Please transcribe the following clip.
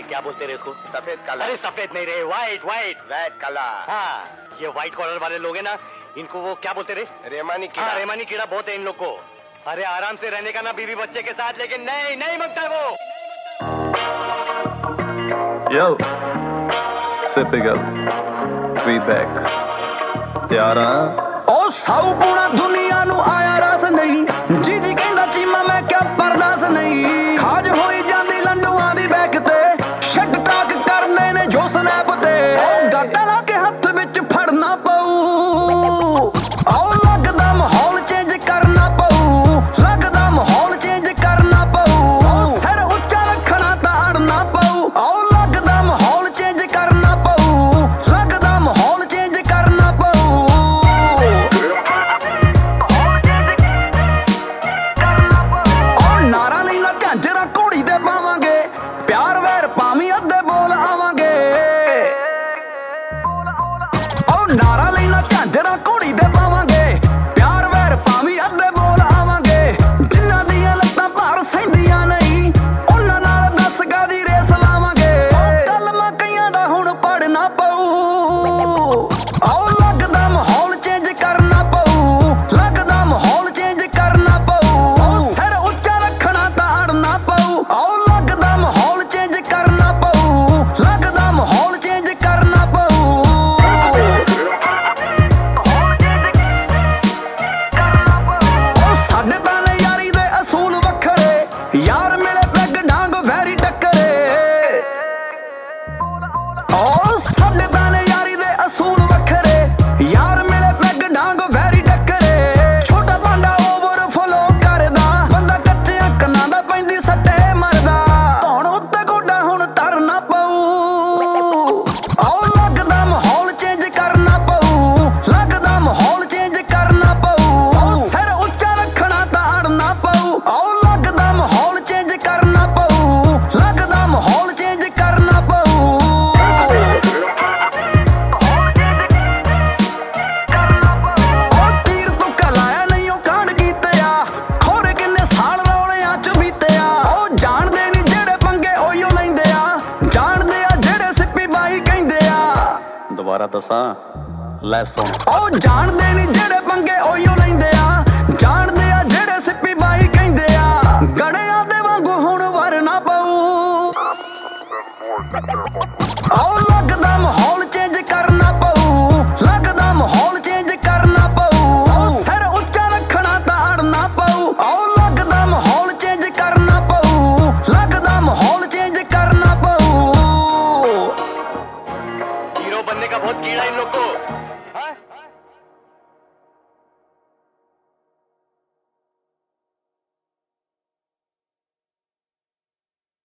क्या बोलते रहे इसको? सफेद कलर। अरे सफेद नहीं रे, व्हाइट व्हाइट। Red colour. हाँ, ये व्हाइट कॉलर वाले लोग हैं ना, इनको वो क्या बोलते रहे? रेमानी कीड़ा। हाँ, रेमानी कीड़ा बहुत है इन लोग को। अरे आराम से रहने का ना बीवी बच्चे के साथ, लेकिन नहीं नहीं मांगता वो। Yo, Sipigal, we back. ਤਿਆਰ ਆ ਉਹ ਸਾਊ ਪੂਣਾ ਦੁਨੀਆ ਨੂੰ ਆਇਆ ਰਸ ਨਹੀਂ, ਜੀ ਜੀ ਕਹਿੰਦਾ ਚੀਮਾ ਮੈਂ ਕਿਆ ਬਰਦਾਸ ਨਹੀਂ। ਖਾਜ ਹੋਈ ਜਾਂਦੀ ਲੰਡੂਆਂ ਦੀ ਬੈਕ ਤੇ, ਸ਼ਟ ਟਾਕ ਕਰਦੇ ਨੇ ਜੋ ਸਨੈਪ ਤੇ। ਉਹ ਗਾਟਾ ਲਾ ਕੇ ਹੱਥ ਵਿੱਚ ਫੜਨਾ ਪਊ, ਆਓ ਲੱਗਦਾ ਮਾਹੌਲ ਚੇਂਜ ਕਰਨਾ ਪਊ, ਲੱਗਦਾ ਮਾਹੌਲ ਚੇਂਜ ਕਰਨਾ ਪਊ। ਸਿਰ ਉੱਚਾ ਰੱਖਣਾ ਤਾਂ ਅੜਨਾ ਪਊ, ਆਓ ਲੱਗਦਾ ਮਾਹੌਲ ਚੇਂਜ ਕਰਨਾ ਪਊ, ਲੱਗਦਾ ਮਾਹੌਲ ਚੇਂਜ ਕਰਨਾ ਪਊ। ਨਾਰਾ ਲਈ ਨਾ ਝਾਂਜਰਾ ਘੋੜੀ ਦੇ ਪਾਵਾਂਗੇ, ਪਿਆਰ ਵੈਰ ਭਾਵੇਂ ਅੱਧੇ ਬੋਲ ਆਵਾਂਗੇ। ਉਹ ਨਾਰਾ ਲਈ ਨਾ ਝਾਂਜਰਾ ਘੋੜੀ ਦੇ ਪਾਵਾਂਗੇ, ਪਿਆਰ ਵੈਰ ਭਾਵੇਂ ਅੱਧੇ ਬੋਲ ਆਵਾਂਗੇ। ਜਿਨ੍ਹਾਂ ਦੀਆਂ ਲੱਤਾਂ ਭਾਰ ਸਹਿੰਦੀਆਂ ਨਹੀਂ, ਉਹਨਾਂ ਨਾਲ 10 ਗਾ ਦੀ ਰੇਸ ਲਾਵਾਂਗੇ। ਕਲਮਾਂ ਕਈਆਂ ਦਾ ਹੁਣ ਪੜਨਾ ਪਊ, ਆਓ ਲੱਗਦਾ ਮਾਹੌਲ ਚੇਂਜ ਕਰਨਾ ਪਊ, ਲੱਗਦਾ ਮਾਹੌਲ ਚੇਂਜ ਕਰਨਾ ਪਊ। ਸਿਰ ਉੱਚਾ ਰੱਖਣਾ ਤਾਂ ਅੜਨਾ ਪਊ, ਆਓ ਲੱਗਦਾ ਮਾਹੌਲ ਚੇਂਜ ਕਰਨਾ ਪਊ, ਲੱਗਦਾ ਮਾਹੌਲ ਚੇਂਜ ਕਰਨਾ ਪਊ। ਉਹ ਸਾਡੇ ਤਾਂ ਨੇ ਯਾਰੀ ਦੇ ਅਸੂਲ ਵੱਖਰੇ, ਯਾਰ ਮਿਲੇ ਪੈਗ ਡਾਂਗ ਵੈਰੀ ਟੱਕਰੇ। ਉਹ ਸਾਡੇ ਤਾਂ ਨੇ ਯਾਰੀ ਦੇ ਅਸੂਲ ਵੱਖਰੇ, ਯਾਰ ਮਿਲੇ ਪੈਗ ਡਾਂਗ ਵੈਰੀ ਟੱਕਰੇ। ਛੋਟਾ ਭਾਂਡਾ ਓਵਰਫਲੋ ਕਰਦਾ, ਬੰਦਾ ਕੱਚਿਆਂ ਕੰਨਾਂ ਦਾ ਪੈਂਦੀ ਸੱਟੇ ਮਰਦਾ। ਧੌਣ ਉੱਤੇ ਗੋਡਾ ਹੁਣ ਧਰਨਾ ਪਊ, ਆਓ ਲੱਗਦਾ ਮਾਹੌਲ ਚੇਂਜ ਕਰਨਾ ਪਊ, ਲੱਗਦਾ ਮਾਹੌਲ ਚੇਂਜ ਕਰਨਾ ਪਊ। ਸਿਰ ਉੱਚਾ ਰੱਖਣਾ ਤਾਂ ਅੜਨਾ ਪਊ, ਆਓ ਲੱਗਦਾ ਮਾਹੌਲ ਚੇਂਜ ਕਰਨਾ ਪਊ, ਲੱਗਦਾ ਮਾਹੌਲ ਚੇਂਜ ਕਰਨਾ ਪਊ। ਉਹ ਤੀਰ ਤੁੱਕਾ ਲਾਇਆ ਨਹੀਂ ਉਹ ਕਾਂਡ ਕੀਤੇ ਆ, ਖੋਰੇ ਕਿੰਨੇ ਸਾਲ ਰੌਲਿਆਂ ਚ ਬੀਤੇ ਆ। ਉਹ ਜਾਣਦੇ ਨਹੀਂ ਜਿਹੜੇ ਪੰਗੇ ਉਹੀਓ ਲੈਂਦੇ ਆ, ਜਾਣਦੇ ਆ ਜਿਹੜੇ ਸਿੱਪੀ ਬਾਈ ਕਹਿੰਦੇ ਆ। ਦੁਬਾਰਾ ਦੱਸਾਂ ਲੈ ਸੁਣ। ਉਹ ਜਾਣਦੇ ਨਹੀਂ ਜਿਹੜੇ ਪੰਗੇ ਉਹੀਓ ਲੈਂਦੇ ਆ, ਜਾਣਦੇ ਆ ਜਿਹੜੇ ਸਿੱਪੀ ਬਾਈ ਕਹਿੰਦੇ ਆ। ਗੜਿਆਂ ਦੇ ਵਾਂਗੂ ਹੁਣ ਵਰਨਾ ਪਊ, ਆਓ ਲੱਗਦਾ ਮਾਹੌਲ ਚੇਂਜ ਕਰਨਾ ਪਊ, ਲੱਗਦਾ ਮਾਹੌਲ ਚੇਂਜ ਕਰਨਾ ਪਊ। ਸਿਰ ਉੱਚਾ ਰੱਖਣਾ ਤਾਂ ਅੜਨਾ ਪਊ, ਆਓ ਲੱਗਦਾ ਮਾਹੌਲ ਚੇਂਜ ਕਰਨਾ ਪਊ, ਲੱਗਦਾ ਮਾਹੌਲ ਚੇਂਜ करना पऊ। हीरो बनने का बहुत कीड़ा इन लोग को।